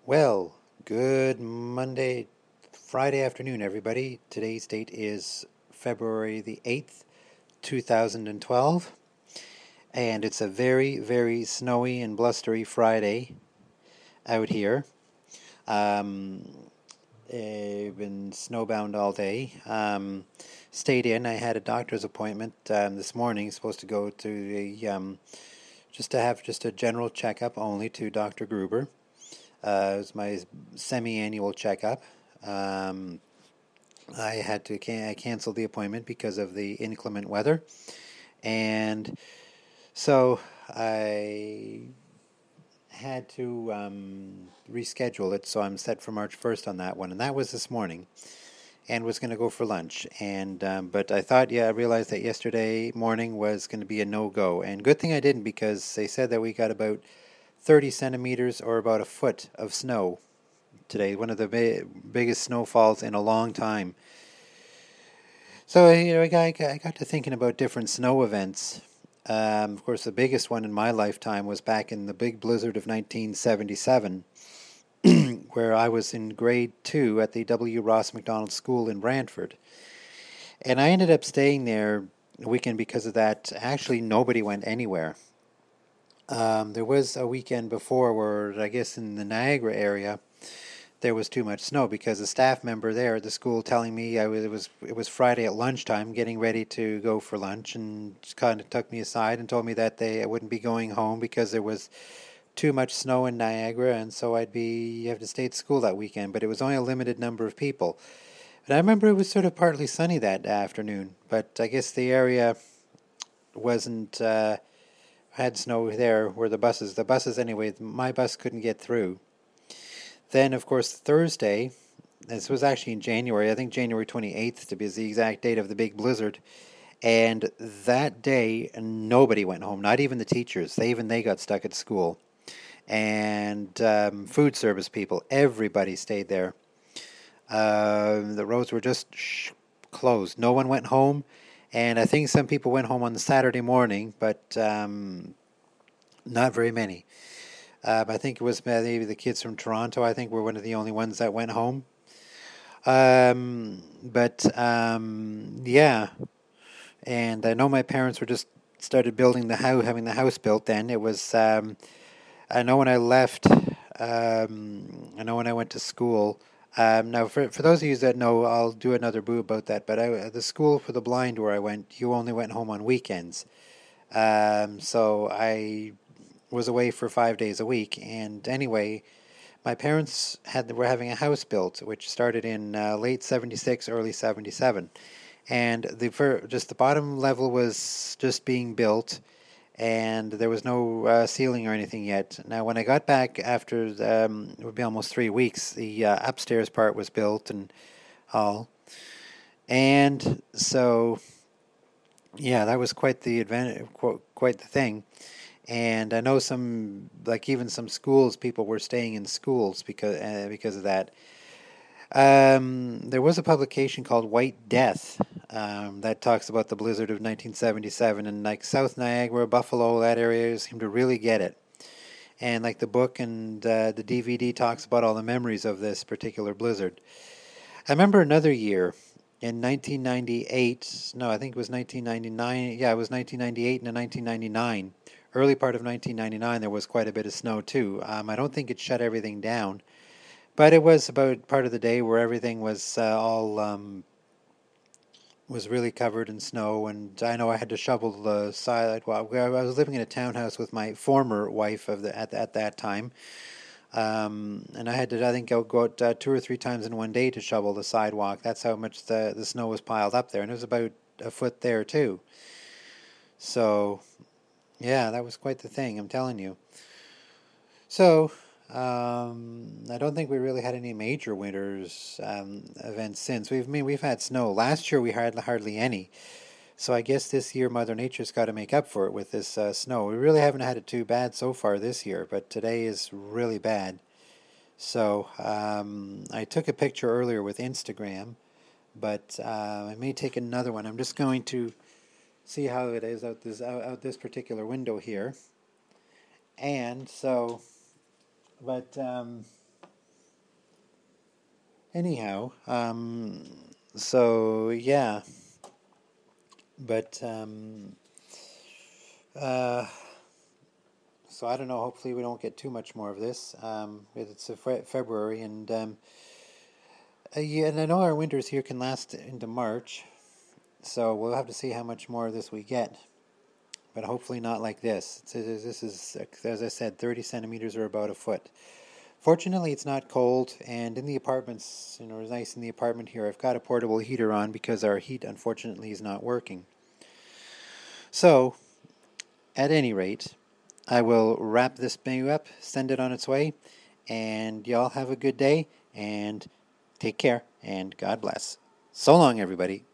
Well, good Friday afternoon, everybody. Today's date is February the 8th, 2012, and it's a very, very snowy and blustery Friday out here. Um, I've been snowbound all day. Stayed in. I had a doctor's appointment this morning, supposed to go to just to have just a general checkup only to Dr. Gruber. It was my semi-annual checkup. Um, I had to I canceled the appointment because of the inclement weather, and so I had to reschedule it. So I'm set for March 1st on that one, and that was this morning, and was going to go for lunch. And but I thought, I realized that yesterday morning was going to be a no-go, and good thing I didn't because they said that we got about 30 centimeters or about a foot of snow today, one of the biggest snowfalls in a long time. So I got to thinking about different snow events. Of course, the biggest one in my lifetime was back in the big blizzard of 1977, where I was in grade 2 at the W. Ross Macdonald School in Brantford. And I ended up staying there a weekend because of that. Actually, nobody went anywhere. There was a weekend before where, I guess in the Niagara area, there was too much snow because a staff member there at the school telling me it was Friday at lunchtime, getting ready to go for lunch, and just kind of took me aside and told me that I wouldn't be going home because there was too much snow in Niagara, and so have to stay at school that weekend. But it was only a limited number of people. And I remember it was sort of partly sunny that afternoon, but I guess the area wasn't had snow there where the buses anyway. My bus couldn't get through. Then, of course, Thursday, this was actually in January, I think January 28th to be the exact date of the big blizzard. And that day, nobody went home, not even the teachers. They got stuck at school. And food service people, everybody stayed there. The roads were just closed. No one went home. And I think some people went home on the Saturday morning, but not very many. I think it was maybe the kids from Toronto, I think, were one of the only ones that went home. Yeah, and I know my parents were just started building the house, having the house built. Then it was. I know when I left. I know when I went to school. Now, for those of you that know, I'll do another boo about that. But the school for the blind where I went, you only went home on weekends. So I was away for 5 days a week. And anyway, my parents were having a house built, which started in late '76, early '77, and the bottom level was just being built, and there was no ceiling or anything yet. Now, when I got back after it would be almost 3 weeks, the upstairs part was built and all, and so yeah, that was quite the advantage, quite the thing. And I know even some schools, people were staying in schools because of that. There was a publication called White Death that talks about the blizzard of 1977, and like South Niagara, Buffalo, that area seemed to really get it. And like the book and the DVD talks about all the memories of this particular blizzard. I remember another year in 1998. No, I think it was 1999. Yeah, it was 1998 and 1999. Early part of 1999, there was quite a bit of snow too. I don't think it shut everything down, but it was about part of the day where everything was all was really covered in snow. And I know I had to shovel the sidewalk. I was living in a townhouse with my former wife at that time, and I had to, I think, go out 2 or 3 times in one day to shovel the sidewalk. That's how much the snow was piled up there, and it was about a foot there too. So yeah, that was quite the thing, I'm telling you. So I don't think we really had any major winters events since. We've had snow. Last year we had hardly any. So I guess this year Mother Nature's got to make up for it with this snow. We really haven't had it too bad so far this year, but today is really bad. So I took a picture earlier with Instagram, but I may take another one. I'm just going to see how it is out this particular window here, and so, but Anyhow, so yeah, but uh, so I don't know. Hopefully, we don't get too much more of this. It's February, yeah, and I know our winters here can last into March, so we'll have to see how much more of this we get. But hopefully not like this. This is, as I said, 30 centimeters or about a foot. Fortunately, it's not cold, and in the apartments, it's nice in the apartment here. I've got a portable heater on because our heat, unfortunately, is not working. So, at any rate, I will wrap this menu up, send it on its way, and y'all have a good day, and take care, and God bless. So long, everybody.